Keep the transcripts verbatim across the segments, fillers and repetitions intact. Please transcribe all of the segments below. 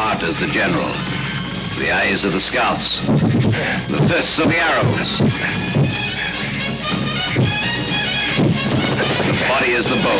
heart as the general, the eyes of the scouts, the fists of the arrows, the body is the bow.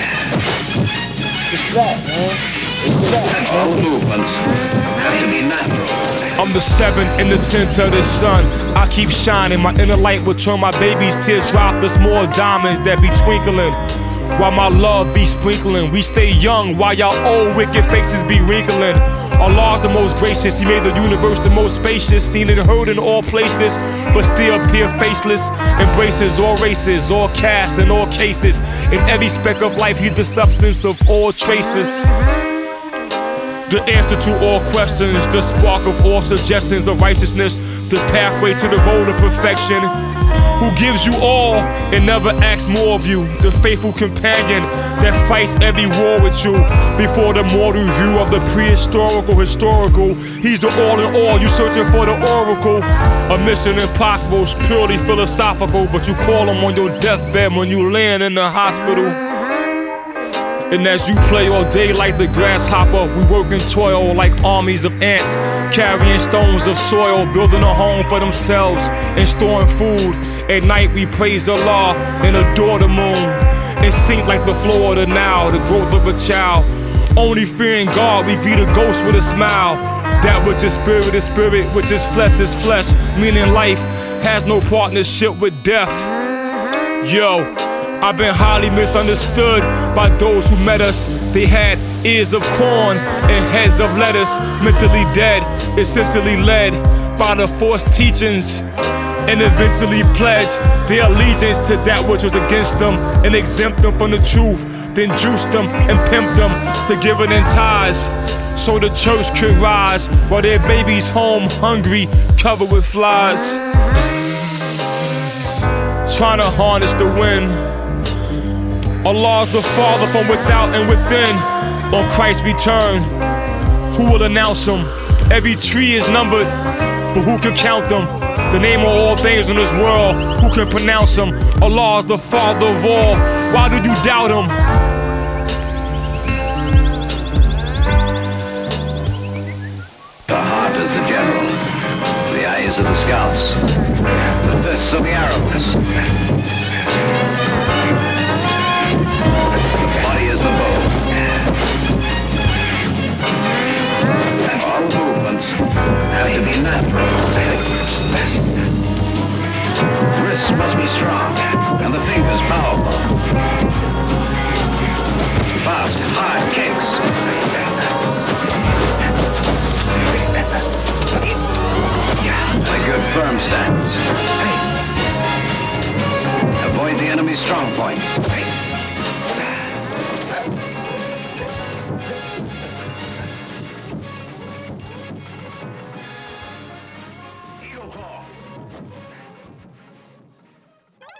It's flat, man. It's flat. All movements have to be natural. I'm the seven in the center of the sun. I keep shining, my inner light will turn my baby's tears drop the small diamonds that be twinkling, while my love be sprinkling. We stay young while y'all old wicked faces be wrinkling. Allah's the most gracious, He made the universe the most spacious, seen and heard in all places, but still appear faceless. Embraces all races, all caste and all cases. In every speck of life, He's the substance of all traces. The answer to all questions, the spark of all suggestions of righteousness, the pathway to the road of perfection. Who gives you all and never asks more of you, the faithful companion that fights every war with you. Before the mortal view of the prehistorical historical, He's the all in all, you searching for the oracle. A mission impossible, it's purely philosophical, but you call Him on your deathbed when you land in the hospital. And as you play all day like the grasshopper, we work and toil like armies of ants, carrying stones of soil, building a home for themselves and storing food. At night we praise Allah and adore the moon, and sink like the floor of the Nile, the growth of a child. Only fearing God, we greet a ghost with a smile. That which is spirit is spirit, which is flesh is flesh, meaning life has no partnership with death. Yo, I've been highly misunderstood by those who met us. They had ears of corn and heads of lettuce, mentally dead, essentially led by the forced teachings, and eventually pledged their allegiance to that which was against them and exempt them from the truth, then juiced them and pimped them to giving in tithes, so the church could rise while their babies home hungry, covered with flies. Trying to harness the wind. Allah's the Father from without and within. On Christ's return, who will announce Him? Every tree is numbered, but who can count them? The name of all things in this world, who can pronounce Him? Allah is the Father of all, why do you doubt Him? The heart is the general, the eyes of the scouts, the fists of the arrows. The bow. All movements have to be natural. Wrists must be strong and the fingers powerful. Fast, hard kicks. A good firm stance. Avoid the enemy's strong point.